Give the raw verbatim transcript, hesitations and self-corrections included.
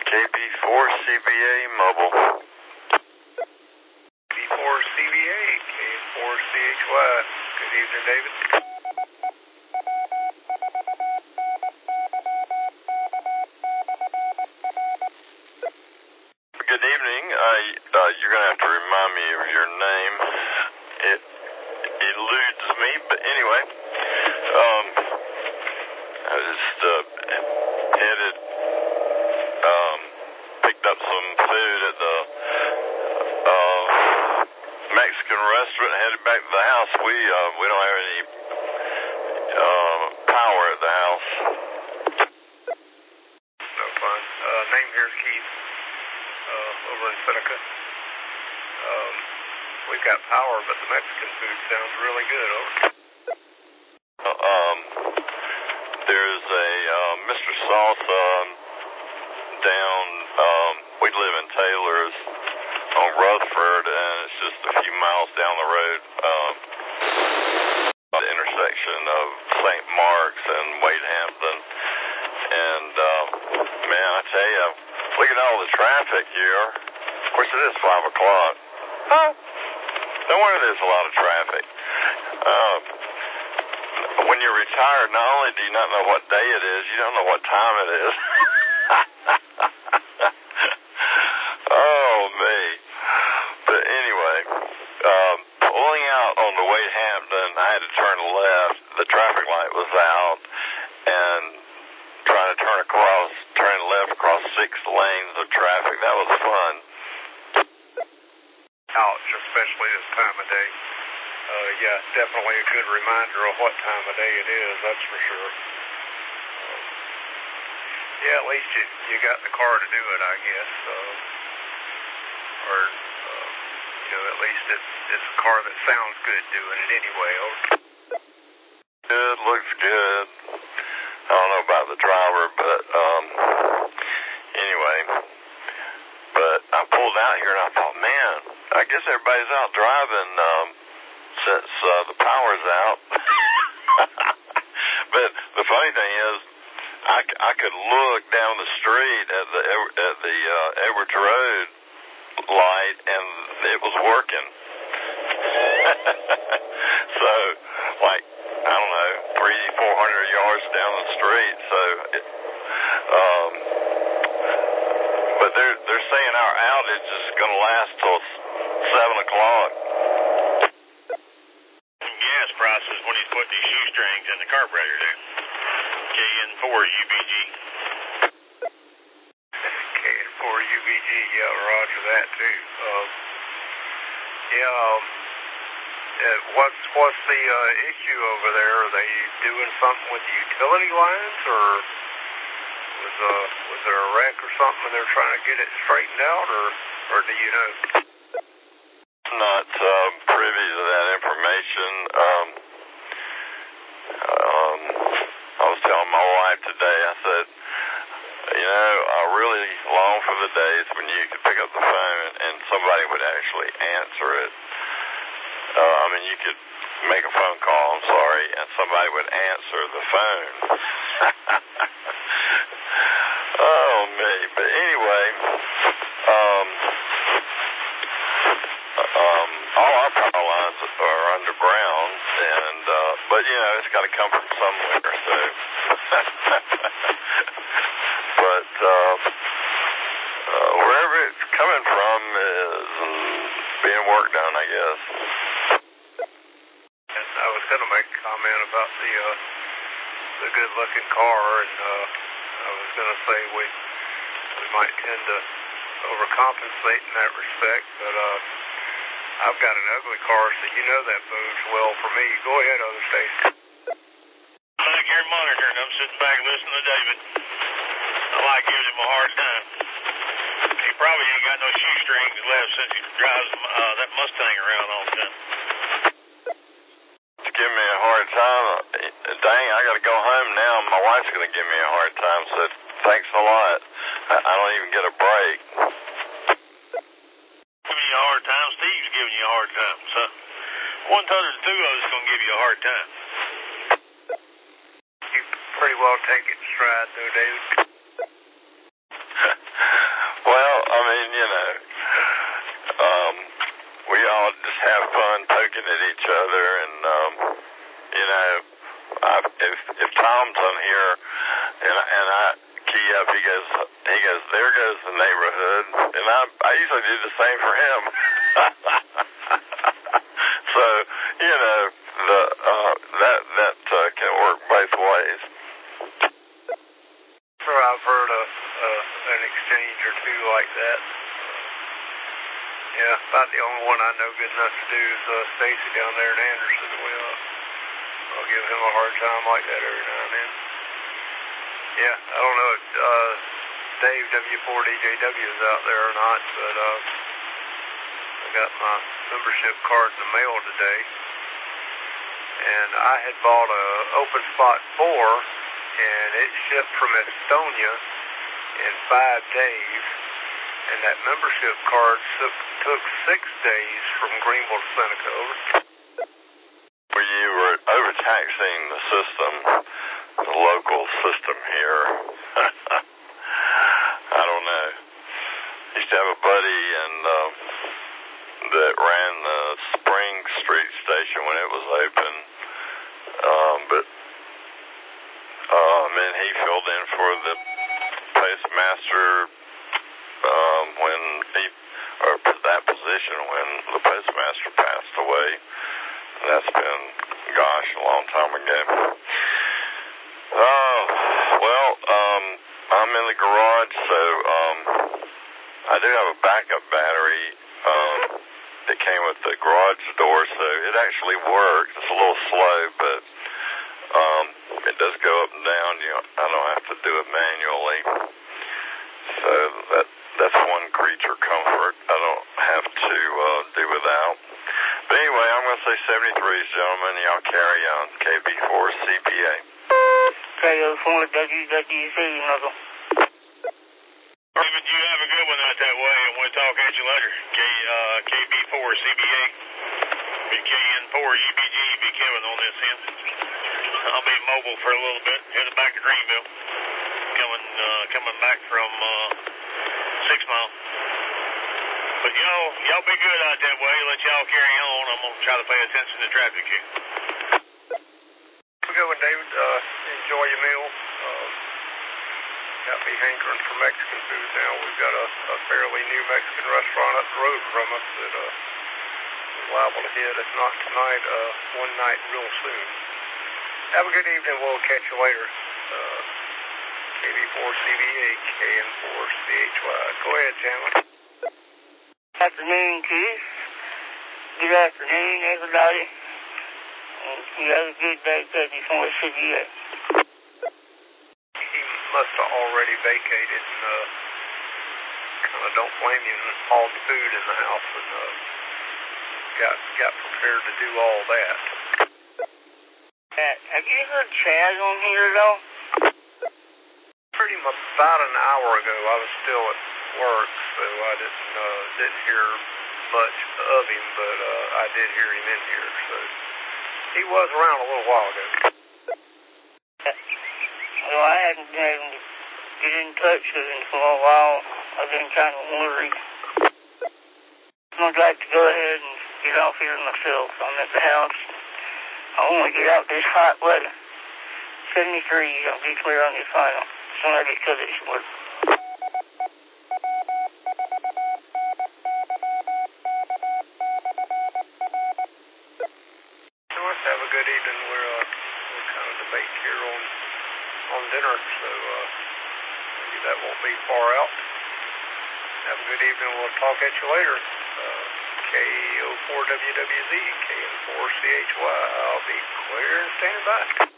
K P four C B A mobile. K P four C B A, K four C H Y. Good evening, David. Good evening. Uh, uh, you're going to have to remind me of your name. It eludes me, but anyway. Um, I just uh, headed, um, picked up some food at the uh, Mexican restaurant and headed back to the house. We uh, we don't have any uh, power at the house. No fun. Uh, name here is Keith. Uh, over in Seneca. Um, we've got power, but the Mexican food sounds really good. Over. Uh, um, there's a uh, Mister Salsa down. Um, we live in Taylor's on Rutherford, and it's just a few miles down the road. Um, the intersection of Saint Mark's and Wade Hampton, and uh, man, I tell you. Look at all the traffic here. Of course, it is five o'clock. Huh? No wonder there's a lot of traffic. Um, when you're retired, not only do you not know what day it is, you don't know what time it is. Oh, me. But anyway, um, pulling out on the Wade Hampton, I had to turn left. The traffic light was out, and trying to turn across, turn left across six lanes of traffic. That was fun. Ouch, especially this time of day. Uh, yeah, definitely a good reminder of what time of day it is, that's for sure. Um, yeah, at least you, you got the car to do it, I guess. Uh, or, uh, you know, at least it's, it's a car that sounds good doing it anyway. Okay. Good, looks good. I don't know about the driver, but um, anyway. But I pulled out here and I thought, man, I guess everybody's out driving um, since uh, the power's out. But the funny thing is, I, I could look down the street at the at the uh, Edwards Road light, and it was working. So, like, I don't know, three, four hundred yards down the street. So, it, um, but they're they're saying our outage is going to last till seven o'clock. Gas prices when he's putting these shoestrings in the carburetor there. K N four U B G. K N four U B G, yeah, roger that too. Um, yeah. Um, Uh, what's what's the uh, issue over there? Are they doing something with the utility lines, or was uh was there a wreck or something and they're trying to get it straightened out, or or do you know? Not uh, privy to that information. Um, um, I was telling my wife today. I said, you know, I really long for the days when you could pick up the phone and, and somebody would actually answer it. Uh, I mean, you could make a phone call, I'm sorry, and somebody would answer the phone. Oh, me. But anyway, um, um, all our power lines are underground, and, uh, but, you know, it's got to come from somewhere, so. But, uh, uh, wherever it's coming from is being worked on, I guess. I was going to make a comment about the uh, the good-looking car, and uh, I was going to say we we might tend to overcompensate in that respect, but uh, I've got an ugly car, so you know that bodes well for me. Go ahead, other station. I'm back here monitoring. I'm sitting back listening to David. I like giving him a hard time. He probably ain't got no shoestrings left since he drives uh, that Mustang around all the time. Give me a hard time. Dang, I got to go home now. My wife's going to give me a hard time. So thanks a lot. I, I don't even get a break. Giving you a hard time. Steve's giving you a hard time. So one ton of the two of us is going to give you a hard time. You pretty well take it in stride, though, David. looking at each other, and um, you know, I, if if Tom's on here, and and I key up, he goes, he goes, there goes the neighborhood, and I I usually do the same for him. So you know, the uh, that that uh, can work both ways. Sure, I've heard of uh, an exchange or two like that. Yeah, about the only one I know good enough to do is uh, Stacy down there in Anderson. We'll, uh, I'll give him a hard time like that every now and then. Yeah, I don't know if uh, Dave W four D J W is out there or not, but uh, I got my membership card in the mail today. And I had bought a Open Spot four, and it shipped from Estonia in five days. And that membership card took, took six days from Greenville to Seneca. Over. Well, you were overtaxing the system, the local system here. I don't know. Used to have a buddy and um, that ran the Spring Street station when it was open, um, but um, and he filled in for the postmaster um, when he, or that position when the postmaster passed away. That's been, gosh, a long time ago. Oh, well, um, I'm in the garage, so um, I do have a backup battery. Um, it came with the garage door, so it actually works. It's a little slow, but um, it does go up and down. You know, I don't have to do it manually. So that that's one creature comfort I don't have to uh, do without. But anyway, I'm going to say seventy-threes, gentlemen. Y'all carry on. K B four C P A. K O four W W C, Knuckle. David, you have a good one out that way, and we'll talk at you later. K, uh, K B four C B A. Be K N four U B G, be Kevin on this end. I'll be mobile for a little bit, headed back to Greenville. Coming, uh, coming back from, uh, Six Mile. But y'all, y'all be good out that way. Let y'all carry on. I'm gonna try to pay attention to traffic here. Have a good one, David. Uh, enjoy your meal. Uh, got me hankering for Mexican food now. We've got a, a fairly new Mexican restaurant up the road from us that uh, we're liable to hit, if not tonight, uh, one night real soon. Have a good evening. We'll catch you later. Uh, K B four C B A, K N four C H Y. Go ahead, Chandler. Afternoon, Keith. Good afternoon, everybody. And you have a good day, K B four C B A. He must have already vacated, and uh, kind of don't blame him. All the food in the house, and uh, got got prepared to do all that. Uh, have you heard Chaz on here at all? Pretty much about an hour ago. I was still at work, so I didn't uh, didn't hear much of him, but uh, I did hear him in here. So he was around a little while ago. Well, I hadn't been able to get in touch with him for a while. I've been kind of worried. I'd like to go ahead and get off here myself. I'm at the house. I want to get out this hot weather. seventy-three, I'll be clear on your final. Somebody cut it short. So let's have a good evening. We're, uh, we're kind of debating here on, on dinner, so uh, maybe that won't be far out. Have a good evening. We'll talk at you later. Uh, K O four W W Z, K N four C H Y. I'll be clear and stand by.